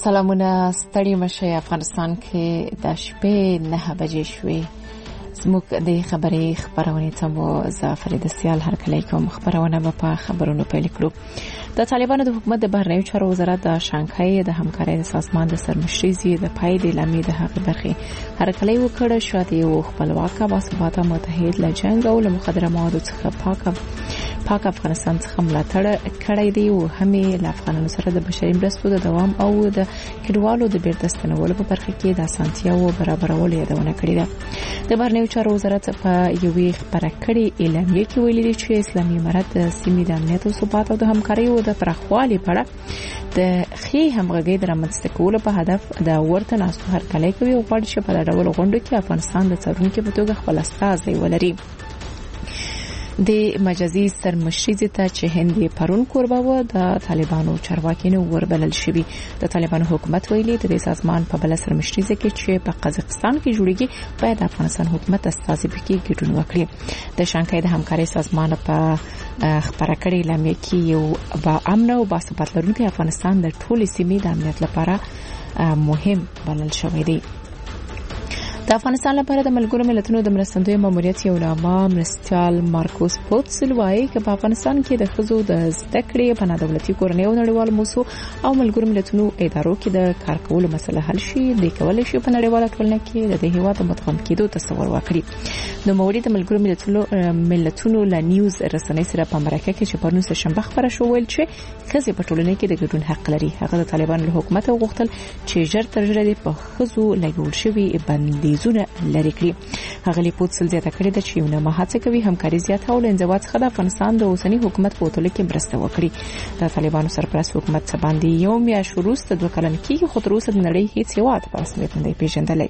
سلامونه ستړي مشه افغانستان کې د شپې 9 بجې شوې زموږ د خبرې خبرونه ته مو زافرید سیال هر کله کوم خبرونه په خبرونو پیل کړو. د طالبانو د حکومت د بهرنیو چارو وزارت د شانګهای د همکارۍ سازمان د سرمشري د پای د اعلامیې د هغې برخې هر کله وکړه شو د یو خپلواک باثباته متحد له جنگ او له مخدره موادو څخه پاک افغانستان څخه ملاتړ کړی دی او همې له افغانانو سره د بشري مرستو د دوام او د کډوالو د بیرته ستنولو په برخه کې د اسانتیا او برابرولو یادونه کړې ده. د بهرنیو چارو وزارت په یوې خبره کړې اعلامیې کې ویلي چې اسلامي امارت د سیمې د امنیت او ثبات او د همکارۍ او د پراخوالي په اړه د ښې همغږۍ د رامنځته کولو په هدف د ورته ناستو هرکلی کوي او غواړي چې په ډول غونډو کې افغانستان د څارونکي په توګه خپل استازی ولري. د مجازي سرمشري ته چې هند پرون کوربه و د طالبانو چارواکینو وربلل شوی. د طالبانو حکومت ویلي د سازمان په بل سرمشري کې چې په قزاقستان کې جوړیږي باید افغانستان حکومت استازي پکې ګډون وکړي. د شانګهای د همکارۍ سازمان په خبره کړې اعلامیه کې یو با امن او باثبات لرونکي افغانستان د ټولې سیمې د امنیت لپاره مهم بلل شوی دی. د افغانستان لپاره د ملګرو ملتونو د مرستندوی ماموریت یو نامه مرستیال مارکوس پوتسل وایي چې په افغانستان کې د ښځو د زده کړې په نادولتي کورنۍ او نړیوال موسسو او ملګرو ملتونو ادارو کې د کار کولو مسله حل شي د کولای شي په نړیواله ټولنه کې د هیواد متقام کېدو تصور وکړي. نو موري د ملګرو ملتونو له نیوز رسنۍ سره په مرکه کې چې پرون شنبه خبره شو ویل چې ښځې په ټولنه کې د ګډون حق لري. هغه د طالبانو له حکومت غوښتل چې ژر تر ژره په ښځو لګول شوی بندیزونه لري کړی. هغه لیپوتسل زیاته کړې ده چې یو نه هڅه کوي همکاري زیاته او انضباط څخه د افغانستان د اوسنی حکومت په توګه کې مرسته وکړي. د طالبانو سرپرست حکومت څخه باندې یو میاشت وروسته 2 کلن کې خو تر اوسه د نړۍ هیڅ هیواد په رسمیت نه پیژندلې.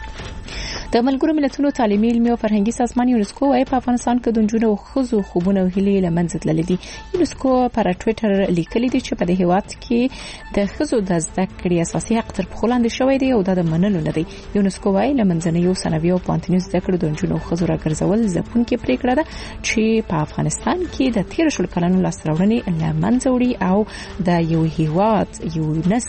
د ملګرو ملتونو تعلیمي علمي او فرهنګي سازمان یونسکو وايي په افغانستان کې د نجونو او ښځو خوبونه او هیلې له منځه تللې دي. یونسکو پر ټوئیټر لیکلي دي چې په دې هیواد کې د ښځو د زده کړې اساسي حق تر پخوا لاندې شوی دی او دا د منلو نه دی. یونسکو وايي له منځنیو ثانوي او پوهنتوني زده کړو د نجونو او ښځو راګرځول ځپونکې پریکړه ده چې په افغانستان کې د 13 کلونو لاسته راوړنې له منځه وړي او د یو هیواد یو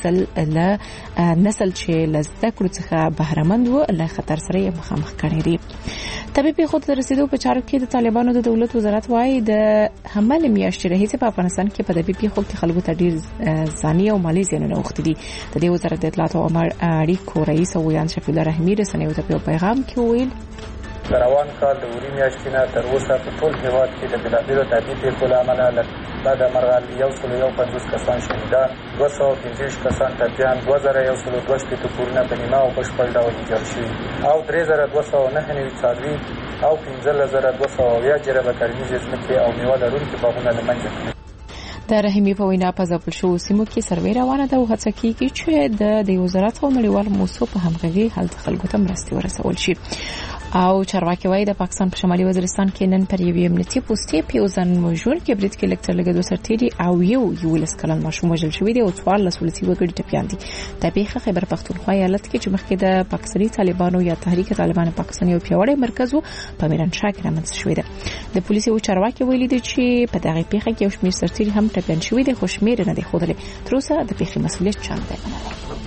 نسل چې له زده کړو څخه بهرمند و له خطر سره مخامخ کړي دي. طبيعي پیښو ته رسیدو په چارو کې د طالبانو د دولت وزارت وايي د حمل میاشتې راهیسې په افغانستان کې په طبيعي پیښو کې خلکو ته ډیر ځاني او مالی زیانونه اوښتي دي. د دې وزارت د اطلاعات او اړیکو رئیس ویان شفیع رحیمی رسنیو ته په پیغام کې ویل روان کال د وری میاشتې نه تر اوسه په ټول هیواد کې د بېلابېلو طبیعي پیښو له امله بعد مرغان 150 کسان شهیدان 215 کسان ټپیان 2112 کورونه په نیمه او بشپړ ډول ویجاړ شوي او 3209 څاروي او 15200 جرابه کرنیزې ځمکې او میوه لرونکي باغونه له منځه تللي. د رحیمی په وینا په ځپل شوو سیمو کې سروې روانه ده او هڅه کیږي چې د وزارت او نړیوال موسسو په همغږۍ هلته خلکو ته مرستې ورسول شي. او چارواکي وايي د پاکستان په شمالي وزیرستان کې نن پر یوې امنیتي پوسټې په یوزن موجود کې برید کې لکټر لګیدو سرتيري او یو لسکلن ماشوم وژل شوی دی او 14 ولسی وګړي ټپيان دي. د پیښه خیبر پختونخوا ایالت کې چې مخکې د پاکستاني طالبانو یا تحریک طالبان پاکستان یو پیوړی مرکز وو په میرانشاه کې رامنځته شوی دی. د پولیسو چارواکي ویلي دي چې په دغه پیښه کې یو شمېر سرتيري هم ټپيان شوی دي خو شمېر نه دی خوده. تر اوسه د پیښې مسؤلیت چا نه دی منلی.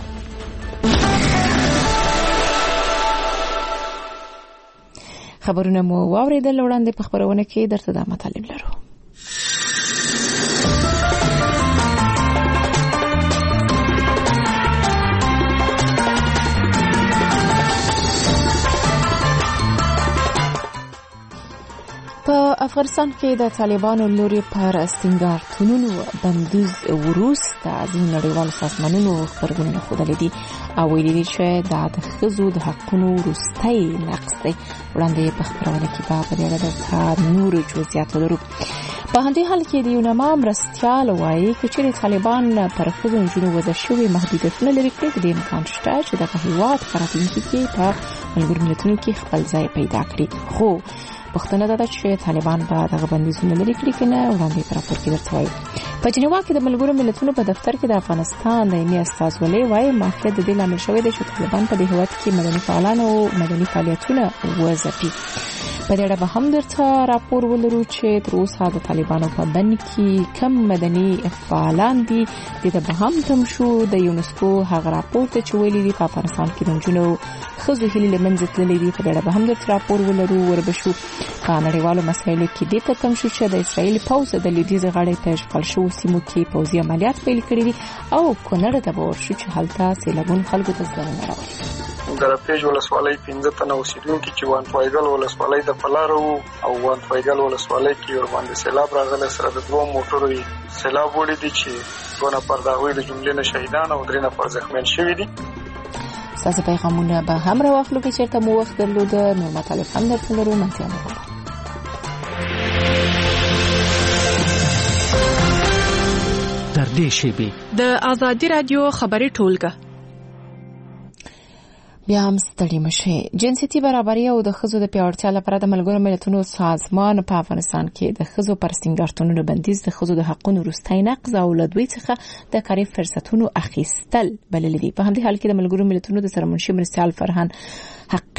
خبرونه مو واوریدل وړاندې په خبرونه کې درته د مطالب لرو. په افغانستان کې د طالبانو لوري پر سنگارتونونو بندیز وروسته ځینې نړیوالو سازمانونو خبرونه خوده دي او ویلي دي چې دا د ښځو د حقونو وروستی نقض دی. وړاندې په خبرونه کې په دې اړه د نور جزئیات لرو. په همدې حال کې د یونما مرستیال وایي چې طالبان پر ښځو نجونو وضع شوي محدودیتونه لري کړي د امکان شته چې د هیواد په راتلونکي کې په ملګرو ملتونو کې خپل ځای پیدا کړي. خو پښتنه ده چې طالبان به دغه بندیزونه لري کړي کنه وړاندې پر راپور کې درته وایي. په جنیوا کې د ملګرو ملتونو په دفتر کې د افغانستان د ایمي استازولۍ وایي مافیا د دې لامل شوی دی چې طالبان په دې هیواد کې مدني فعالان او مدني فعالیتونه وځپي. په دې اړه به هم درته راپور ولرو چې تر اوسه د طالبانو په بند کې کم مدني فعالان دي. د به هم تم شو د یونسکو هغه راپور ته چې ویلي دي په افغانستان کې د نجونو ښځو هیلې له منځه تللې دي. په دې اړه به هم درته راپور ولرو. وربشو په نړیوالو مسایلو کې دې ته تم شو چې د اسرایل پوځ د لویدیځ غاړې ته اشغال شوو سیمو کې پوځي عملیات پیل کړي دي او کونړ ته به ورشو چې هلته سیلابون خلکو ته زیان راوړي. د رپېج ولسوالۍ 15 تنه اوسېدونکي چې وان فایګل ولسوالۍ د پلارو او وان فایګل ولسوالۍ کې ور باندې سیلاب راغلی سره د دوه موټرو سیلاب وړي دي چې دوه نفر د هغوی د جملې نه شهیدان او 3 نفر زخمیان شوي دي. ستاسو پیغامونه به هم راواخلو که چېرته مو وخت درلوده. نور مطالب هم درته لرو. منتیا مو تر دې شیبې د آزادي رادیو خبري ټولګه بیا هم ستړي مشه. جنسيتي برابري او د ښځو د پیاوړتیا لپاره د ملګرو ملتونو سازمان په افغانستان کې د ښځو پر سینګارتونونو بندیز د ښځو د حقوقو وروستۍ نقض او لدوی څخه د کاري فرصتونو اخیستل بلل دي. په همدې حال کې د ملګرو ملتونو د سرمنشي مرستيال فرهان حق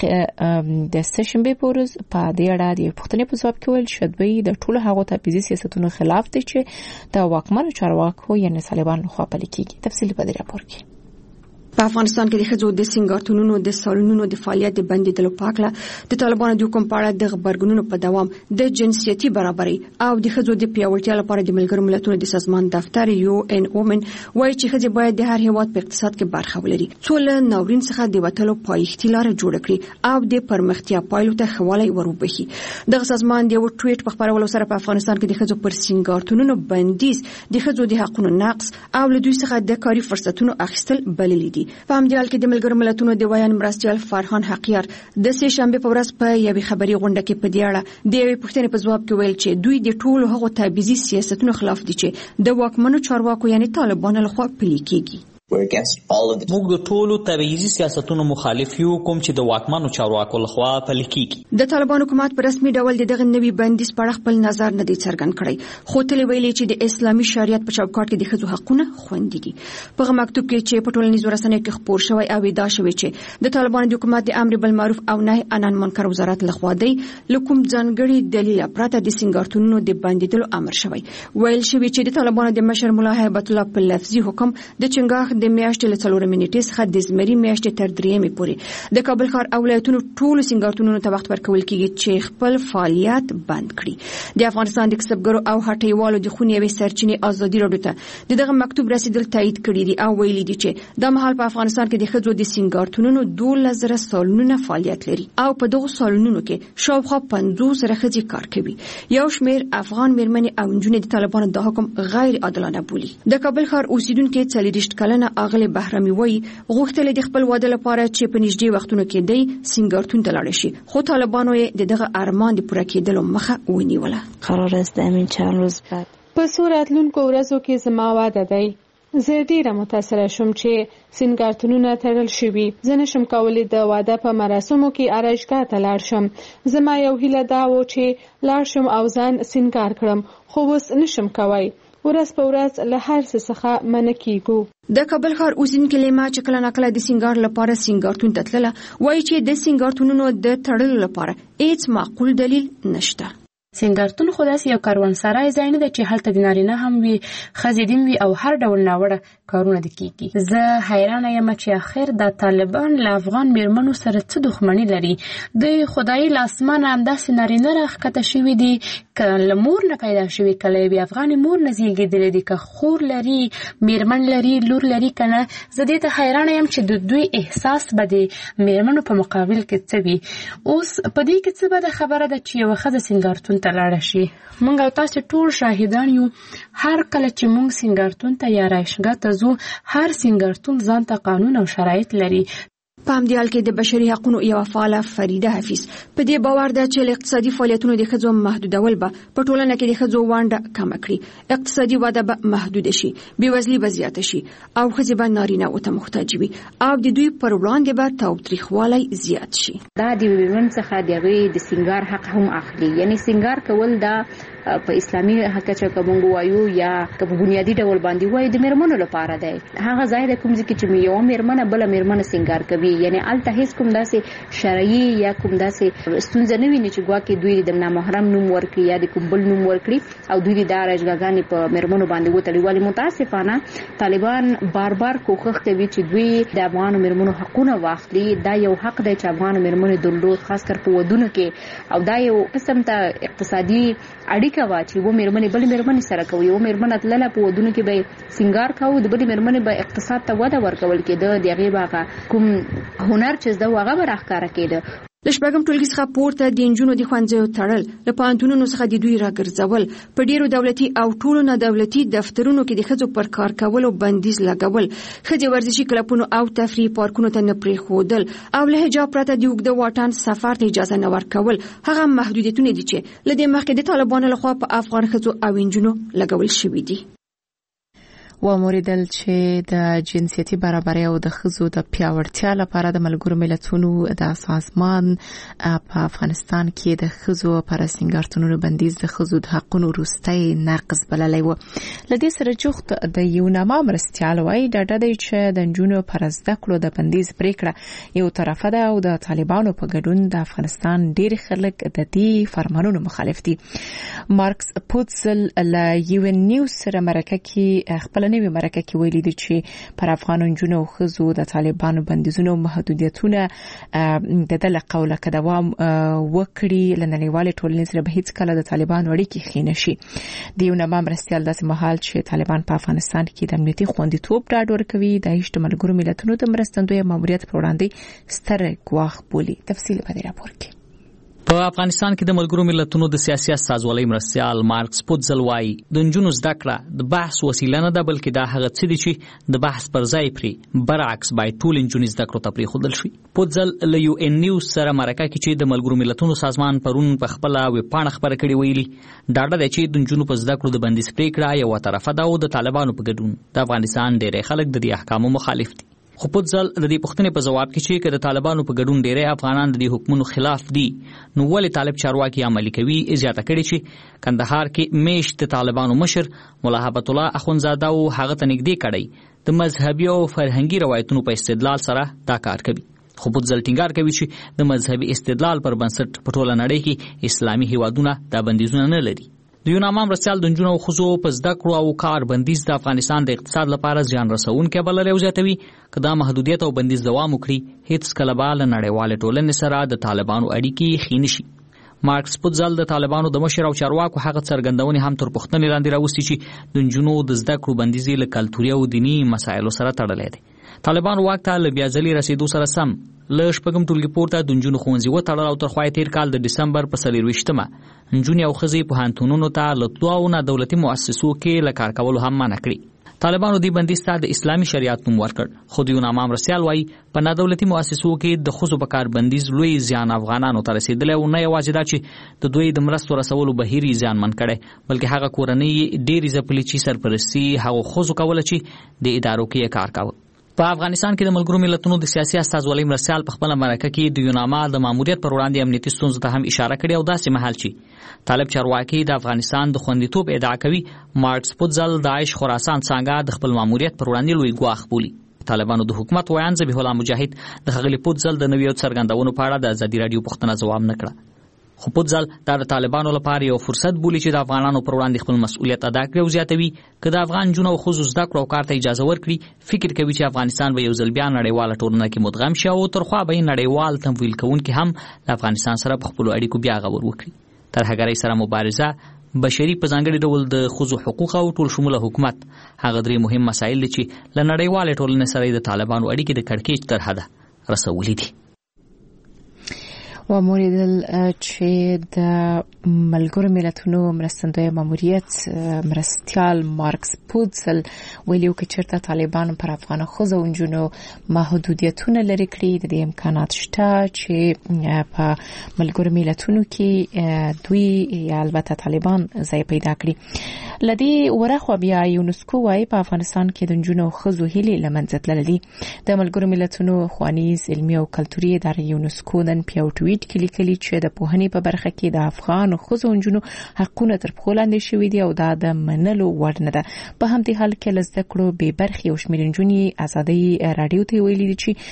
د سشنبه پورز په دې اړه د پښتنې په ځواب کې ویل چې دوی د ټولو هغو تبعیضي سیاستونو خلاف دي چې د واکمنو چارواکو یعنی طالبانو خوا پلي کیږي. تفصیل په دې راپور کې. په افغانستان کې د ښځو د سینګارتونونو د سالونونو د فعالیت د بندیدلو په اړه د طالبانو د حکم په اړه د خبرګونونو په دوام د جنسيتي برابري او د ښځو د پیاوړتیا لپاره د ملګرو ملتونو د سازمان دفتر UN Women وایي چې ښځې باید د هر هیواد په اقتصاد کې برخه ولري څو له ناورین څخه د وټلو پایښتي لار جوړ کړي او د پرمختیا پایلو ته خواله وروبخي. دغه سازمان د یو ټویټ په خبرولو سره په افغانستان کې د ښځو پر سینګارتونونو بندیز د ښځو د حقوقو نقض او له دوی څخه د کاري فرصتونو اخیستل بللي دي. په همدې حال کې د ملګرو ملتونو د ویان مرستيال فرهان حقیار د سه شنبه په ورځ په یوې خبري غونډه کې په دې اړه د یوې پوښتنې په ځواب کې ویل چې دوی د ټولو هغو تبعیضي سیاستونو خلاف دي چې د واکمنو چارواکو یعنی طالبانو لخوا پلي کیږي. موږ د ټولو تبعیضي سیاستونو مخالف یو کوم چې د واکمنو چارواکو لخوا پلي کیږي. د طالبانو حکومت په رسمي ډول دغه نوي بندیز په اړه خپل نظر نه دی څرګند کړی خو تل ویلي چې د اسلامي شریعت په چوکاټ کې د ښځو حقوقونه خوندي دي. په مکتوب کې چې په ټولنیزو رسنیو کې خپور شوی او ادعا شوی چې د طالبانو د حکومت د امر بالمعروف او نهي عن المنکر وزارت لخوا دی لکم ځانګړي دلیل پرته د سینګارتونونو د بندیدلو امر شوی. ویل شوی چې د طالبانو د مشر مولا هیبت الله په لفظي حکم د چنګاښ د میاشتې له 4 منټې څخه د زمري میاشتې تر 3 پورې د کابل ښار او ولایتونو ټولو سینګارتونونو ته وخت ورکول کیږي چې خپل فعالیت بند کړي. د افغانستان د کسبګرو او هټیوالو د خونې سرچینې ازادي راډیو ته دغه مکتوب رسیدل تایید کړی دی او ویلي دي چې د مهال په افغانستان کې د ښځو د سینګارتونونو 12,000 سالونونه فعالیت لري او په دغه سالونونو کې شاوخوا 50,000 ښځې کار کوي. یو شمېر افغان میرمنې او نجونې د طالبانو د حکم غیر عادلانه بولي. د کابل ښار اوسیدونکو 40 کلنه اغله بهرامي وایي غوښتل د خپل واده لپاره چې په نږدې وختونو کې دی سینګارتون ته لاړ شي خو طالبانو یې دغه ارمان د پوره کېدلو مخه ونیوله. قرار است همین چند روز بعد په صورتلونکو ورځو کې زما واده دی. زه ډیره متاثره شوم چې سینګارتونونه تړل شوي. زه نشم کولی د واده په مراسمو کې ارایشګاه ته لاړ شم. زما یو هیله دا و چې لاړ شم او ځان سینګار کړم خو اوس نشم کولی. ورځ په ورځ له هر څه څخه منع کیږو. د کابل ښار اوسیدونکو لیما چې کله ناکله د سینګار لپاره سینګارتون ته تلله وایي چې د سینګارتونونو د تړلو لپاره هیڅ معقول دلیل نشته. سینګارتون خو داسې یو کاروانسرای ځای نه دی چې هلته د نارینه هم وي ښځې دې وي او هر ډول ناوړه کارونه دي کیږي. زه حیرانه یم چې اخر د طالبان له افغان میرمنو سره څه دښمني لري. د خدای له اسمانه همداسې نارینه راښکته شوي دي که له مور نه پیدا شوي که له یوې افغانې مور نه زیږېدلي دي که خور لري میرمن لري لور لري که نه. زه دې ته حیرانه یم چې د دوی احساس به د میرمنو په مقابل کې څه وي. اوس په دې کې څه بده خبره ده چې یوه ښځه سینګارتون ته لاړه شي. موږ او تاسو ټول شاهدان یو. هر کله چې موږ سینګارتون ته یا رایشګاه ته ځو هر سینګارتون ځان ته قانون او شرایط لري. په همدې حال کې د بشري حقوقو یو فعاله فریده حفیظ په دې باور ده چې اقتصادي فعالیتونو د ښځو محدودول به په ټولنه کې د ښځو ونډه کم کړي. اقتصادي وده به محدود شي، بېوزلي به زیاته شي او ښځې به نارینه او ته محتاج وي او د دوی پر وړاندې به تاوتریخوالی زیات شي. دا د ویمن څخه د سینګار حق هم اخلي. یعنی سینګار کول دا په اسلامي حق چې کوم وایو یا په بنیادی ډول باندې وایي د میرمنو لپاره دی. هغه ځای د کوم ځکه چې یو میرمنه بل میرمنه سینګار کوي یعنی الته هیڅ کوم داسې شرعي یا کوم داسې ستونزه نه ویني چې ګواکې دوی د نامحرم نوم ورکړي یا د کوم بل نوم ورکړي او دوی د راجګاګانې په مرمنو باندې وتړي. ولی متاسفانه طالبان بار بار کوښښ کوي چې دوی د افغان مرمنو حقونه واخلي. دا یو حق دی چې افغان مرمنو درلود، خاص کر په ودونو کې، او دا یو قسم ته اقتصادي اړیکه وا چې و مرمنې بل مرمنې سره کوي. و مرمنه تلله په ودونو کې به سنگار کاوه، د بل مرمنې به اقتصاد ته وده ورکول کېده، دغه باغه کوم هنر چې دا هغه به راښکاره کېده. لشبګم ټولګي څخه پورته د انجونو د ښوونځیو تړل، له پوهنتونونو څخه د دوی راګرځول، په ډیرو دولتي او ټولو نه دولتي دفترونو کې د ښځو پر کار کولو بندیز لګول، ښځې ورزشي کلبونو او تفریحي پارکونو ته نه پرېښودل، او له حجاب پرته د اوږده واټن سفر ته اجازه نه ورکول، هغه محدودیتونه دي چې له دې مخکې د طالبانو لخوا په افغان ښځو او انجونو لګول شوي دي. وموریدل چې د جنسیتي برابرۍ او د ښځو د پیاوړتیا لپاره د ملګرو ملتونو د سازمان په افغانستان کې د ښځو پر سنگارتونونو بندیز د ښځو د حقونو وروستی نقض بللی و. له دې سره جوخت د یوناما مرستیال وایي ډاډه دی چې د نجونو پر زده کړو د بندیز پریکړه یو طرفه ده او د طالبانو په ګډون د افغانستان ډېر خلک د دې فرمانونو مخالف دي. مارکس پوتزل له یو ان نیوز سره مرکه کې خپل نوې مرکه کې ویلي دي چې پر افغان نجونو او ښځو د طالبانو بندیزونو محدودیتونه د دې قوله کې دوام وکړي، لنړیوال ټولنې سره به هیڅ کله د طالبانو اړیکې ښې نشي. د یوناما مرستیال داسې مهال چې طالبان په افغانستان کې د امنیتي خوندیتوب ډاډ ورکوي، د هیڅ ملګرو ملتونو د مرستندوی ماموریت پر وړاندې ستر ګواښ بولي. تفصیل په دې راپور کې. په افغانستان کې د ملګرو ملتونو د سیاسي استازولۍ مرستیال مارکس پوتزل وایي د نجونو زده کړه د بحث وسیله نه ده، بلکې دا هغه څه دي چې د بحث پر ځای پرې برعکس باید ټول نجونې زده کړو ته پرېښودل شي. پوتزل له یو ان نیوز سره مرکه کې چې د ملګرو ملتونو سازمان پرون په خپله ویبپاڼه خپره کړې ویلي ډاډه دی چې د نجونو په زده کړو د بندیز پرېکړه یوه طرفه ده او د طالبانو په ګډون د افغانستان ډېری خلک د دې احکامو مخالف دي. خو پوتزل د دې پوښتنې په ځواب کې چې د طالبانو په ګډون ډېری افغانان د دې حکمونو خلاف دي، نو ولې طالب چارواکي عملي کوي، زیاته کړې چې کندهار کې میشت د طالبانو مشر ملا هبت الله اخونزاده او هغه ته نږدې کړی د مذهبي او فرهنګي روایتونو په استدلال سره دا کار کوي. خو پوتزل ټینګار کوي چې د مذهبي استدلال پر بنسټ په ټوله نړۍ کې اسلامي هیوادونه دا بندیزونه نه لري. د یوناما مرستیال د نجونو او ښځو په زده کړو او کار بندیز د افغانستان د اقتصاد لپاره زیان رسونکی بللی او زیاتوي که دا محدودیت او بندیز دوام وکړي هیڅ کله به له نړیوالې ټولنې سره د طالبانو اړیکې ښې نه شي. مارکس پوتزل د طالبانو د مشر او چارواکو هغه څرګندونې هم تر پوښتنې لاندې راوستي چې د نجونو د زده کړو بندیز له کلتوري او دیني مسایلو سره تړلی دی. طالبان واک ته له بیا ځلې رسېدو سره سم له شپږم ټولګي پورته د نجونو ښوونځي وتړل او تر خوا یې تېر کال د ډسمبر په 24مه نجونې او ښځې پوهنتونونو ته له دوو نه دولتي مؤسسو کې له کار کولو هم منع کړي. طالبانو دې بندیز ته د اسلامي شریعت نوم ورکړ، خو د یوناما مرستیال وایي په نادولتي مؤسسو کې د ښځو په کار بندیز لوی زیان افغانانو ته رسېدلی او نه یوازې دا چې د دوی د مرستو رسولو بهیر یې زیانمن کړی، بلکې هغه کورنۍ ډېرې ځپلې چې سرپرستي هغو ښځو کوله چې د ادارو کې یې کار کاوه. په افغانستان کې د ملګرو ملتونو د سیاسي استازولۍ مرستیال په خپله مرکه کې د یوناما د ماموریت پر وړاندې امنیتي ستونزو ته هم اشاره کړې او داسې مهال چې طالب چارواکي د افغانستان د خوندیتوب ادعا کوي، مارکس پوتزل د داعش خراسان څانګه د خپل ماموریت پر وړاندې لوی ګواښ بولي. طالبانو د حکومت ویاند ذبیح الله مجاهد د ښاغلي پوتزل د نویو څرګندونو په اړه د ازادي راډیو پوښتنه ځواب نه کړه. خو پوتزل دا د طالبانو لپاره یو فرصت بولي چې د افغانانو پر وړاندې خپل مسؤلیت ادا کړي او زیاتوي که د افغان نجونو او ښځو زده کړو او کار ته اجازه ورکړي فکر کوي چې افغانستان به یو ځل بیا نړیواله ټولنه کې مدغم شي او تر خوا به یې نړیوال تمویل کوونکي هم له افغانستان سره په خپلو اړیکو بیا غور وکړي. ترهګرۍ سره مبارزه، بشري په ځانګړي ډول د ښځو حقوق او ټول شموله حکومت هغه درې مهم مسایل دي چې له نړیوالې ټولنې سره د طالبانو اړیکې د کړکېچ تر حده رسولي دي. وموریدل چې د ملګرو ملتونو مرستندوی ماموریت مرستیال مارکس پوتزل ویلي چې چېرته طالبان پر افغان ښځو او نجونو محدودیتونه لرې کړي د دې امکانات شته چې په ملګرو ملتونو کې دوی البته طالبان ځای پیدا کړي. لدی ورخوا بیا یونسکو وايي په افغانستان کې د نجونو او ښځو هیلې له منځه تللې د ملګرو ملتونو ښوونیز علمي او کلتوري ادارې یونسکو نن په یو ټویټ کې لیکلي چې د پوهنې په برخه کې د افغان ښځو او نجونو حقونه تر پښو لاندې شوي دي او دا د منلو وړ نه ده. په همدې حال کې له زده کړو بې برخې او شمېر نجونې ازادۍ راډیو ته ویلي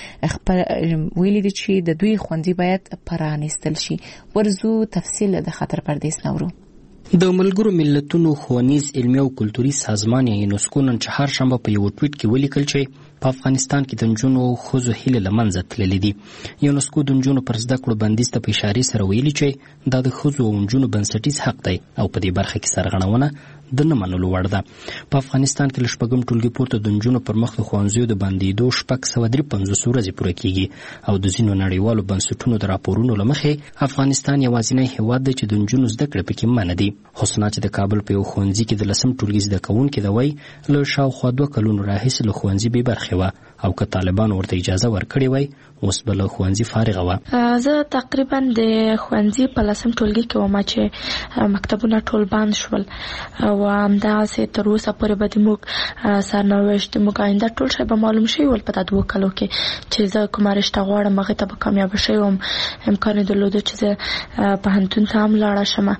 دي چې د دوی ښوونځي باید پرانیستل شي. ورزو تفصیل د خطر پردیس نورو. د ملګرو ملتونو ښوونیز علمي او کلتوري سازمان یونسکو نن چهارشنبه په یو ټویټ کې ولیکل چې په افغانستان کې د نجونو او ښځو هیلې له منځه تللې دي. یونسکو د نجونو پر زده کړو بندیز ته په اشارې سره ویلي چې دا د ښځو او نجونو بنسټیز حق دی او په دې برخه کې سرغړونه د نه منلو وړ ده. په افغانستان کې له شپږم ټولګي پورته د نجونو پر مخ د ښوونځیو د بندېدو 653 ورځې پوره کیږي او د ځینو نړیوالو بنسټونو د راپورونو له مخې افغانستان یوازینی هېواد دی چې د نجونو زده کړې پکې منع دي. حسنا چې د کابل په یو ښوونځي کې د 10م ټولګي زده کوونکې ده وایي له شاوخوا 2 کلونو راهیسې له ښوونځي بې برخې وه او که طالبانو ورته اجازه ورکړې وای اوس به له ښوونځي فارغه وه. زه تقریبا د ښوونځي په 10م ټولګي کې وم چې مکتبونه ټول بند شول او همداسې تر اوسه پورې به موږ سرنوشت موږ آینده ټول شی به معلوم شوی ول په دا 2 کالو کې چې زه کومه رشته غواړم هغې ته به کامیابه شوی وم. امکان یې درلوده چې زه پوهنتون ته هم لاړه شمه.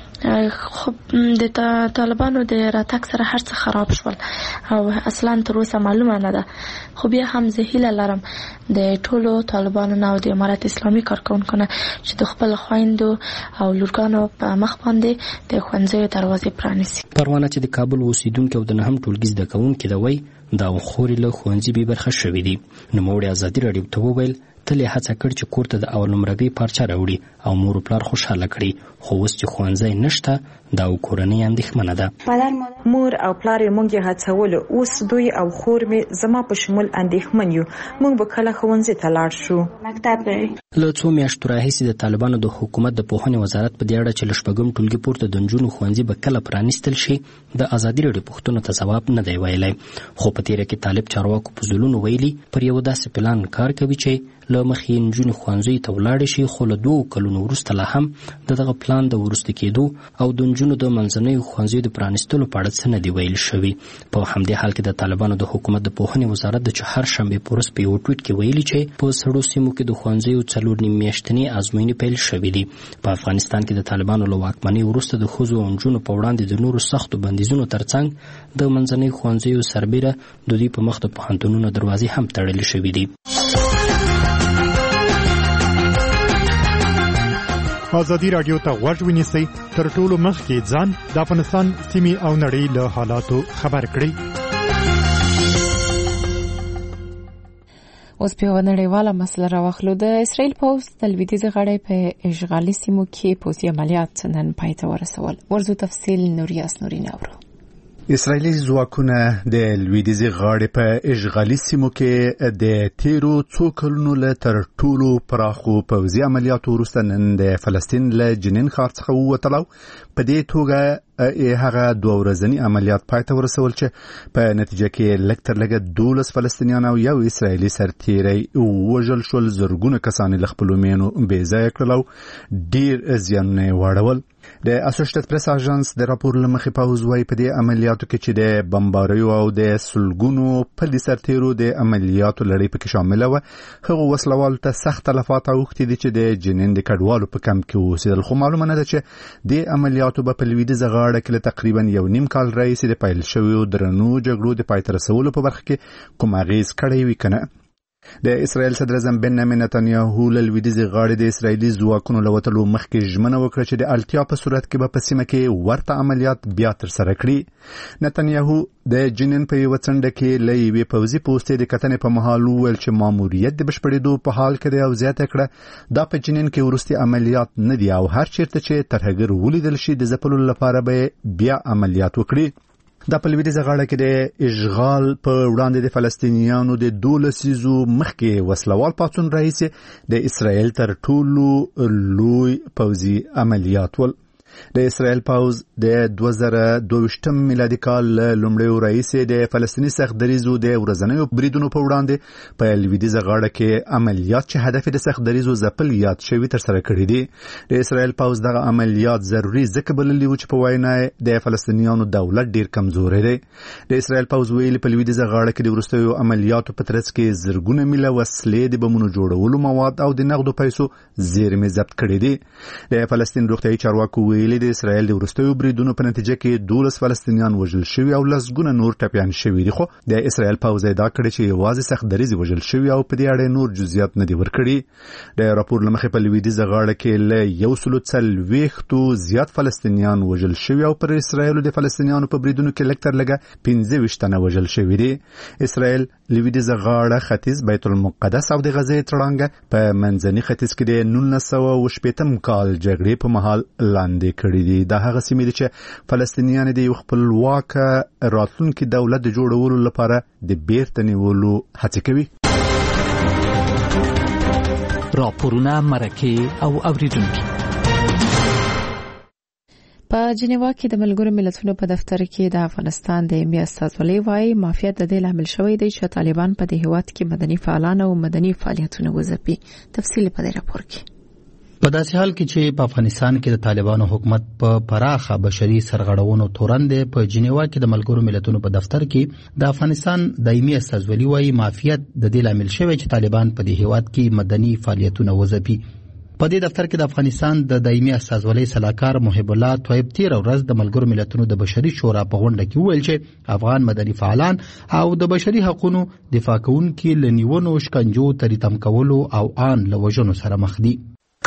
خب د طالبانو د راتګ سره هر څه خراب شول او اصلا تر اوسه معلومه نه ده. خو بیا هم زه هیله لرم د ټولو طالبانو نه او د امارت اسلامي کارکونکو نه چې د خپل خویندو او لورګانو په مخ باندې د ښوونځیو دروازې پرانیسي. پروانه چې د کابل اوسیدونکې او د 9م ټولګي زده کوونکې ده وایي دا خورې له ښوونځي بې برخه شوي دي. نوموړي ازادي راډیو ته وویل تل یې هڅه کړ چې کور ته د اول نمرګۍ پارچه راوړي او مور و پلار خوشحاله کړي، خو اوس چې ښوونځی نشته دا کورنۍ اندېښمنه ده. مور او پلار یې موږ یې هڅولو، اوس دوی او خور مې زما په شمول اندېښمن یو. موږ به کله ښوونځي ته لاړ شو. له 2 میاشتو راهیسې د طالبانو د حکومت د پوهنې وزارت په دې اړه چې له 6م ټولګي پورته د نجونو ښوونځي به کله پرانیستل شي د ازادي راډیو پوښتنو ته ځواب نه دی ویلی. خو په تېره کې طالب چارواکو په ځلونو ویلي پر یو داسې پلان کار کوي چې له مخې نجونې ښوونځیو ته ولاړې شي، خو له 2 کلونو وروسته لا هم د دغه پلان د وروسته کېدو او د نجونو د منځنیو ښوونځیو د پرانیستلو په اړه څه نه دي ویل شوي. په همدې حال کې د طالبانو د حکومت د پوهنې وزارت د چهارشنبې په ورځ په یو ټویټ کې ویلي چې په سړو سیمو کې د ښوونځیو 4 میاشتنې ازموینې پیل شوې دي. په افغانستان کې د طالبانو له واکمنۍ وروسته د ښځو او نجونو په وړاندې د نورو سختو بندیزونو ترڅنګ د منځنیو ښوونځیو سربیره د دوی په مخ د پوهنتونونو دروازې هم تړلې شوې دي. ازادي راډیو ته غوږ ونیسئ، تر ټولو مخکې ځان د افغانستان سیمې او نړۍ له حالاتو خبر کړئ. اوس په نړیواله مسله راوخلو. د اسرائیل پوځ د لویدیځ غاړې په اشغالي سیمو کې پوځي عملیات نن پای ته ورسول. ورزو تفصیل نوریاس نوري نورو. اسرائیلي ځواکونه د لویدیځ غاړې په اشغالي سیمو کې د تیرو 2 کلونو له تر ټولو پراخو پوځي عملیاتو وروسته نن د فلسطین له جنین ښار څخه ووتل. په دې توګه هغه 2 ورځني عملیات پای ته ورسول چې په نتیجه کې لږ تر لږه 12 فلسطینیان او 1 اسرائیلي سرتیری ووژل شول. زرګونه کسان له خپلو مېنو بې ځایه کړل او ډېر زیانونه یې واړول. د اسوسییټډ پریس اژانس د راپور له مخې پوځ وايي په دې عملیاتو کې چې د بمباریو او د سلګونو پلي سرتیرو د عملیاتو لړۍ پکې شامله وه، هغو وسلوالو ته سخت تلفات اوښتي دي چې د جنین د کډوالو په کمپ کې اوسېدل. خو معلومه نه ده چې د عملیاتو به په لویدیځه غاړه کې له تقریبا 1.5 کال راهیسې د پیل شویو درنو جګړو د پای ته رسولو په برخه کې کوم اغېز کړی وي که نه. د اسرائیل صدر اعظم بنیامین نتانیاهو له لویدیځې غاړې د اسرائیلي ځواکونو له وتلو مخکې ژمنه وکړه چې د اړتیا په صورت کې به په سیمه کې ورته عملیات بیا ترسره کړي. نتانیاهو د جنین په یوه څنډه کې له یوې پوځي پوستې د کتنې په مهال وویل چې ماموریت د بشپړېدو په حال کې دی او زیاته کړه دا په جنین کې وروستي عملیات نه دي او هر چیرته چې ترهګر ولیدل شي د ځپلو لپاره به بیا عملیات وکړي. دا په لویدیځه غاړه کې د اشغال په وړاندې د فلسطینیانو د 12 لسیزو مخکې وسلوال پاڅون راهیسې د اسرائیل تر ټولو لوی پوځي عملیات ول. د اسرائیل پوز د 2022 میلادي کال لومړی رئیس د فلسطیني سختدریزو د ورځنیو بریدونو په وړاندې په لویدیځه غاړه کې عملیات چې هدف د سختدریزو ځپل یاد شوی تر سره کړی دي. د اسرائیل پوز دغه عملیات ضروري ځکه بللي و چې په وینا د فلسطینیانو دولت ډیر کمزوري دی. د اسرائیل پوز ویلي په لویدیځه غاړه کې د وروستیو عملیاتو په ترڅ کې زرګونه میله وسلې د بمونو جوړولو مواد او د نقدو پیسو زیرمې ضبط کړي دي. د فلسطین روغتیايي چارواکو ویلي د اسرائیل د وروستیو بریدونو په نتیجه کې 12 فلسطینیان وژل شوي او لسګونه نور ټپیان شوي دي. خو د اسرائیل پوز ادعا کړې چې یوازې سختدریز وژل شوي او په دې اړه نور جزئیات نه دي ورکړي. د راپور لمخې په لویدیځه غاړه کې له 140 زیات فلسطینیان وژل شوي او پر اسرائیل د فلسطینیانو په بریدونو کې لږ تر لږه 15 تنه وژل شوي دي. اسرائیل لویدیځه غاړه ختیځ بیت المقدس او د غزې تړانګه په منځني ختیځ کې د 1980 کال جګړې په مهال لاندې کړې دي. دا هغه سیمې دي چې فلسطینیان د یو خپلواک راتلونکي دولت جوړولو لپاره د بیرته نیولو هڅه کوي. راپورونه مرکه او اوریدونکو په جنیوا کې د ملګرو ملتونو په دفتر کې د افغانستان د ایمي استازولۍ وايي مافیا د دې لامل شوی دی چې طالبان په دې هیواد کې مدني فعالان او مدني فعالیتونه وځپي. تفصیل په دې راپور کې. په داسې حال کې چې په افغانستان کې د طالبانو حکومت په پراخه بشري سرغړونو تورن دی، په جنیوا کې د ملګرو ملتونو په دفتر کې د افغانستان دایمي استازولي وايي مافیا د دې لامل شوی چې طالبان په دې هیواد کې مدني فعالیتونه وځپي. په دې دفتر کې د افغانستان د دایمي استازولۍ سلاکار محب الله طیب تیر ورځ د ملګرو ملتونو د بشري شورا په غونډه کې ویل چې افغان مدني فعالان او د بشري حقوقو دفاع کوونکي له نیونو، شکنجو، تریتم کولو او آن له وژنو سره مخ دي.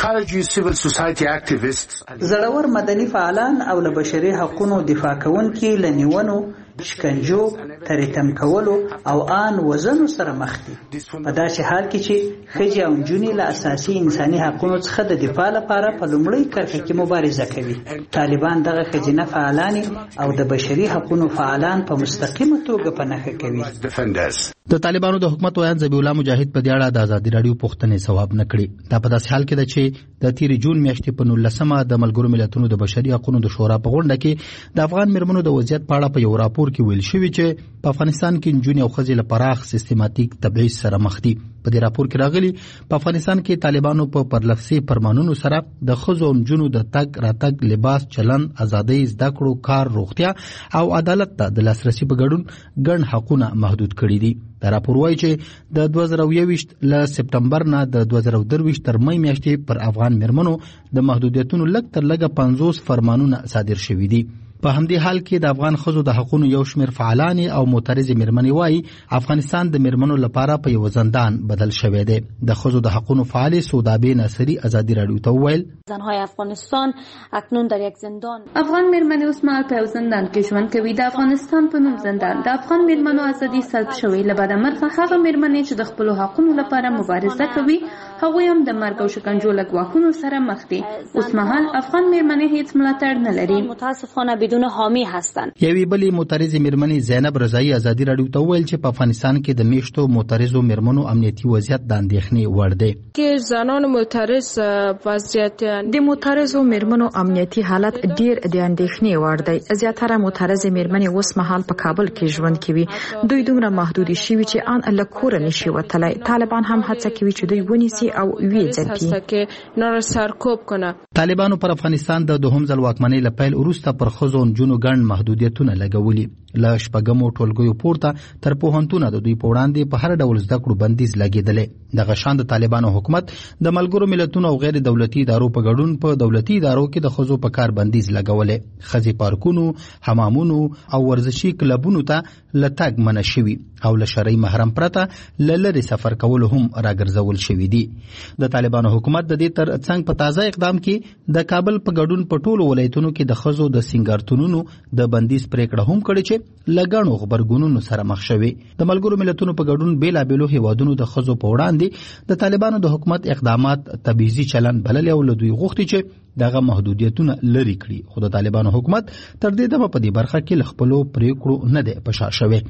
زړور مدني فعالان او له بشري حقوقو دفاع کوونکي له نیونو، شکنجو، تریتم کولو او آن وژنو سره مخ دي. په داسې حال کې چې ښځې او نجونې له اساسي انساني حقوقو څخه د دفاع لپاره په لومړۍ کرښه کې مبارزه کوي. طالبان دغه ښځینه فعالان او د بشري حقوقو فعالان په مستقیمه توګه په نښه کوي. د طالبانو د حکومت ویان ذبیح الله مجاهد په دې اړه د ازادي راډیو پوښتنې ځواب نه کړي. دا په داسې حال کې ده چې د تیر جون میاشتې په 19مه د ملګرو ملتونو د بشري حقوقو د شورا په غونډه کې د افغان میرمنو د وضعیت په اړه په یو راپور کې ویل شوی چې په افغانستان کې نجونې او ښځې له پراخ سیستماتیک تبعیض سره مخ دي. په دې راپور کې راغلي په افغانستان کې طالبانو په پرلفظي فرمانونو سره د ښځو او نجونو د تګ راتګ، لباس، چلن، ازادۍ، زده کړو، کار، روغتیا او عدالت ته د لاسرسي په ګډون ګڼ حقونه محدود کړي دي. دا راپور وایي چې د 2021 له سپټمبر نه د 2023 تر مې میاشتې پر افغان میرمنو د محدودیتونو لږ تر لږه 50 فرمانونه صادر شوي دي. په همدې حال کې د افغان ښځو د حقوقو یو شمېر فعالان او معترضې میرمنې وایي افغانستان د میرمنو لپاره په یو زندان بدل شوی دی. د ښځو د حقوقو فعال سودابه ناصری ازادي راډیو ته وویل زنهای افغانستان اکنون در یک زندان. افغان میرمنې اوس مهال په یو زندان کې ژوند کوي. د افغانستان په نوم زندان. د افغان میرمنو ازادي سلب شوې. له بده مرغه هغه میرمنې چې د خپل حقوقو لپاره مبارزه کوي هغوی هم د مرګ او شکنجو له ګواښونو سره مخ دي. اوس مهال افغان میرمنې هیڅ ملاتړ نه لري. متاسفانه بدون حامی هستند. یوې بلې معترضې میرمنې زینب رضایی ازادي راډیو ته وویل چې په افغانستان کې د میشتو معترضو میرمنو امنیتي وضعیت د اندېښنې وړ دی. کې زنان معترض وضعیت د معترضو میرمنو امنیتي حالت ډیر د اندېښنې وړ دی. زیاتره معترضې میرمنې اوس مهال په کابل کې ژوند کوي. دوی دومره محدود شوي چې ان له کور نشي وتلای. طالبان هم هڅه کوي چې دوی ونیسي او وی ځپي، نور سرکوب کنه. طالبانو پر افغانستان د دوهم ځل واکمنۍ لپاره وروسته پر ښځو نجونو ګڼ محدودیتونه لګولي. له شپږمو ټولګیو پورته تر پوهنتونه د دوی په وړاندې په هر ډول زده کړو بندیز لګېدلی. دغه شان د طالبانو حکومت د ملګرو ملتونو او غیر دولتي ادارو په ګډون په دولتي ادارو کې د ښځو په کار بندیز لګولې. ښځې پارکونو، حمامونو او ورزشي کلبونو ته له تګ منع شوي او له شرعي محرم پرته له لرې سفر کولو هم راګرځول شوي دي. د طالبانو حکومت د دې تر څنګ په تازه اقدام کې د کابل په ګډون په ټولو ولایتونو کې د ښځو د سینګارتونونو د بندیز پریکړه هم کړې چې لګڼو خبرګونونو سره مخ شوي. د ملګرو ملتونو په ګډون بیلابېلو هیوادونو د ښځو په وړاندې د طالبانو د حکومت اقدامات تبعیضي چلن بللي او له دوی غوښتي چې دغه محدودیتونه لرې کړي. خو د طالبانو حکومت تر دې دمه په دې برخه کې له خپلو پریکړو نه دی په شا شوی.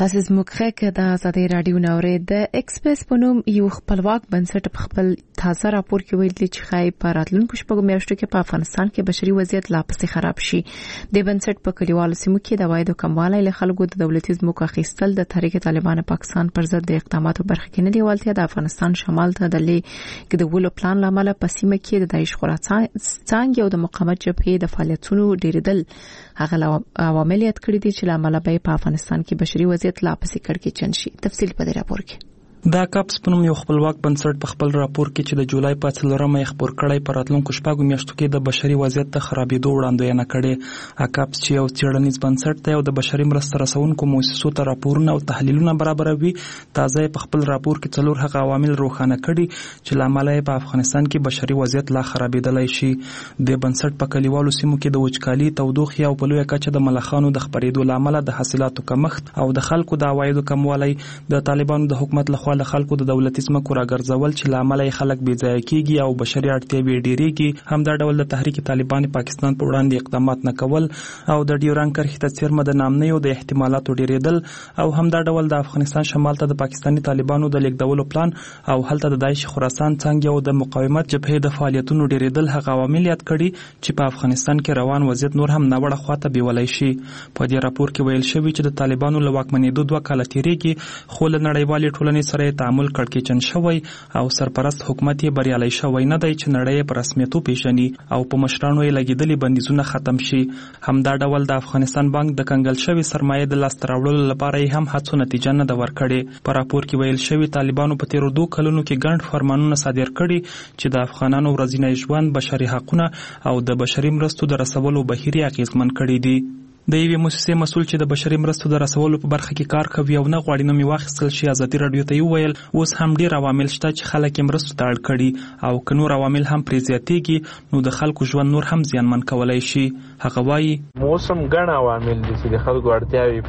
تاسو زموږ غږ د آزادۍ رادیو نورې د ایکسپریس په نوم یو خپلواک بنسټ په خپل تازه راپور کې ویلي چې خای په راتلونکو شپږو میاشتو کې په افغانستان کې بشري وضعیت لا پسې خراب شي. د بنسټ په کلیوالو سیمو کې د عوایدو کموالی له خلکو د دولتي ځمکو اخیستل د تحریک طالبان پاکستان پر ضد د اقداماتو برخه کې نه دی والتیا د افغانستان شمال ته د لیک د ولو پلان لامل په سیمه کې د داعش خراسان څنګه او د مقاومت جبهې د فعالیتونو ډیریدل هغه عوامل یاد کړی دي چې لامل به په افغانستان کې بشري وضعیت لا پسې کړکېچن شي. تفصیل په دې راپور کې. دا کاپس په نوم یو خپلواک بنسټ په خپل راپور کې چې د جولای په 4مه خبر کړی په راتلونکو شپږو میاشتو کې د بشري وضعیت د خرابېدو وړاندوینه کړې. کاپس چې یو څېړنیز بنسټ دی او د بشري مرسته رسونکو مؤسسو ته راپورونه او تحلیلونه برابروي، تازه په خپل راپور کې څلور هغه عوامل روښانه کړي چې لامل یې په افغانستان کې بشري وضعیت لا خرابېدلی شي. د بنسټ په کلیوالو سیمو کې د وچکالي، تودوخې او په لویه کچه د ملخانو د خپرېدو لامل د حاصلاتو کمښت او د خلکو د عوایدو کموالی، د طالبانو د حکومت لخوا د خلکو د دولتي ځمکو راګرځول چې لامل یې خلک بې ځایه کیږي او بشري اړتیاوې ډېرېږي، همدا ډول د تحریک طالبان پاکستان په وړاندې اقدامات نه کول او د ډیورنډ کرښې ته څیرمه د نامنیو د احتمالاتو ډېرېدل او همدا ډول د افغانستان شمال ته د پاکستاني طالبانو د لیږدولو پلان او هلته د داعش خراسان څنګه او د مقاومت جبهې د فعالیتونو ډېرېدل هغه عوامل یاد کړي چې په افغانستان کې روان وضعیت نور هم ناوړه خواته بیولای شي. په دې راپور کې ویل شوی چې د طالبانو له واکمنېدو 2 کاله تېرېږي، خو له نړیوالې ټولنې سره تعامل کړکېچن شوی او سرپرست حکومت یې بریالی شوی نه دی چې نړۍ په رسمیت وپېژني او په مشرانو یې لګېدلي بندیزونه ختم شي. همدا ډول د افغانستان بانک د کنګل شوي سرمایې د لاسته راوړلو لپاره یې هم هڅو نتیجه نه ده ورکړې. په راپور کې ویل شوي طالبانو په تېرو 2 کلونو کې ګڼ فرمانونه صادر کړي چې د افغانانو ورځنی ژوند، بشري حقونه او د بشري مرستو د رسولو بهیر یې اغېزمن کړي دي. د یوې مؤسسې مسؤل چې د بشري مرستو د رسولو په برخه کې کار کوي او نه غواړي نوم یې واخیستل شي، ازادي راډیو ته وویل اوس هم ډېر عوامل شته چې خلک یې مرستو ته اړ کړي او که نور عوامل هم پرې زیاتېږي نو د خلکو ژوند نور هم زیانمن کولی شي. هغه وایي موسم ګڼ عوامل دي چې د خلکو اړتیاوې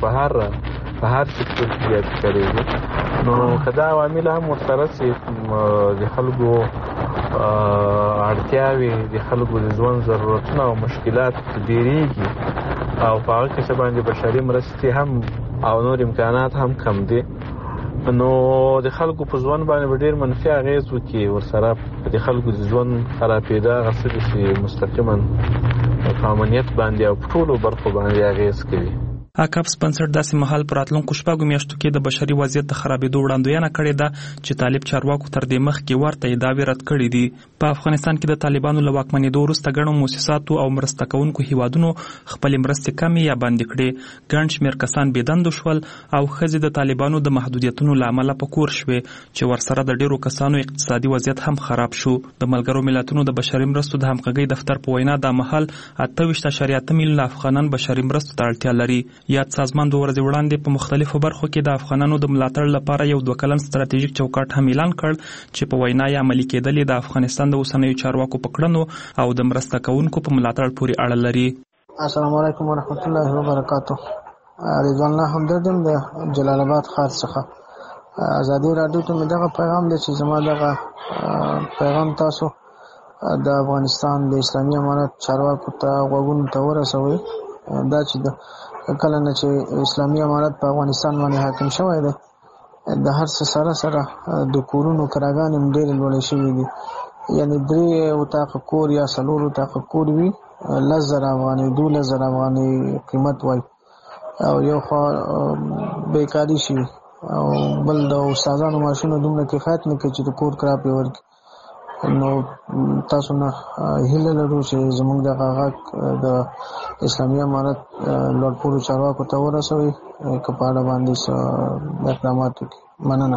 په هر سکتور کې زیاتې کړي دي، نو که دا عوامل هم ورسره چې د خلکو اړتیاوې، د خلکو د ژوند ضرورتونه او مشکلات ډېرېږي او په هغه کې باندې بشري مرستې هم او نور امکانات هم کم دي، نو د خلکو په ژوند باندې ډېر منفي اغېز وکړي، ورسره د خلکو د ژوند خرابېدا هغه څه دي چې مستقیما په امنیت باندې او په ټولو برخو باندې اغېز کوي. کاپس بنسټ داسې مهال په راتلونکو شپږو میاشتو کې د بشري وضعیت د خرابېدو وړاندوینه کړې ده چې طالب چارواکو تر دې مخکې ورته ادعاوې رد کړې دي. په افغانستان کې د طالبانو له واکمنېدو وروسته ګڼو مؤسساتو او مرسته کوونکو هیوادونو خپلې مرستې کمې یا بندې کړې. ګڼ شمېر کسان بېدندو شول او ښځې د طالبانو د محدودیتونو له امله په کور شوې چې ورسره د ډېرو کسانو اقتصادي وضعیت هم خراب شو. د ملګرو ملتونو د بشري مرستو د همغږۍ دفتر په وینا دا مهال 28.8 میلیونه افغانان بشري مرستو ته اړتیا لري. یاد سازمان 2 ورځې وړاندې په مختلفو برخو کې د افغانانو د ملاتړ لپاره یو 2 کلن ستراتیژیک چوکاټ هم اعلان کړ چې په وینا یې عملي کېدل د افغانستان د اوسنیو چارواکو په کړنو او د مرسته کوونکو په ملاتړ پورې اړه لري. السلام علیکم ورحمت الله وبرکاته. رضوان الله همدردم د جلال آباد ښار څخه. ازادي راډیو ته مې دغه پیغام دی چې زما دغه پیغام تاسو د افغانستان د اسلامي امارت چارواکو ته غوږونو ته ورسوئ. دا چې د کله نه چې اسلامي امارت په افغانستان باندې حاکم شوی دی، د هر څه سره د کورونو کراګانې هم ډېرې لوړې شوي دي، یعنې 3 اتاقه کور یا 4 اتاقه کور وي 10,000 افغانۍ 12,000 افغانۍ قیمت وای او یو خوا بیکاري شي او بل د استادانو معاشونه دومره کفایت نه کوي چې د کور کرا پې ورکړي. نو تاسو نه هیله لرو چې زموږ دغه غږ د اسلامي امارت لوړپوړو چارواکو ته ورسوئ که په اړه باندې اقدامات وکړي. مننه.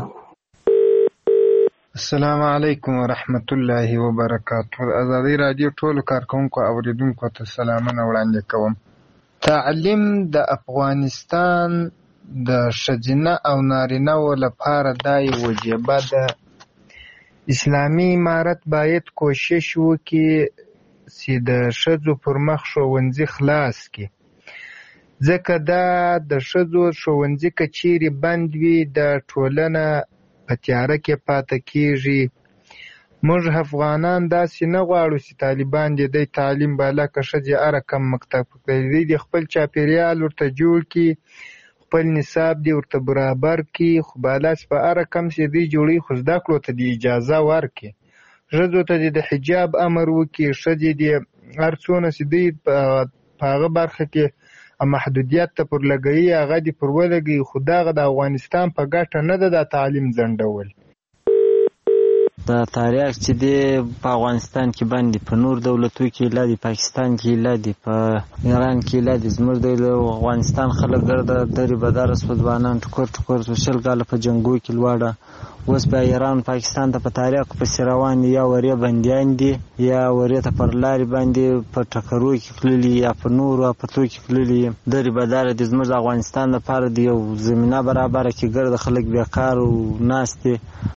السلام علیکم ورحمت الله وبرکاته. ازادي راډیو ټولو کارکونکو اوریدونکو ته سلامونه وړاندې کوم. تعلیم د افغانستان د ښځینه او نارینه‌و لپاره دا یوه وجیبه ده. اسلامي امارت باید کوشش وکړي چې د ښځو پر مخ ښوونځي خلاص کړي، ځکه دا د ښځو ښوونځي که چیرې بند وي د ټولنه په تیاره کې پاتې کېږي. موږ افغانان داسې نه غواړو چې طالبان د تعلیم بالا که ښځې هره کم مکتب کوي، د خپل چاپېریال ورته جوړ کړي، خپل نصاب دی ورته برابر کی خو بالاس په هر کم سي دی جوړي خو زده کړو ته دی اجازه ورکي ژوند ته د حجاب امر وکي شدي دی ارڅونه سي دی په هغه برخه کې محدودیت ته پر لګي هغه دی پر ولګي خدای د افغانستان په ګټه نه ده د تعلیم زندول د تاریخ چې دی په افغانستان کې باندې په نور دولتو کې لادي پاکستان کې لادي په ایران کې لادي زموږ د افغانستان خلک ګرځي درې بدار سپدوانان ټکور شل کال په جنگو کې لواړه اوس په ایران پاکستان ته په تاریخ په روان یا وری بنديان دي یا وری ته پر لاري باندې په ټکرو کې خللي یا په نور او په تو کې خللي درې بدار د زموږ افغانستان لپاره دی یو زمينه برابر کې ګرځي خلک بیکار او ناس دي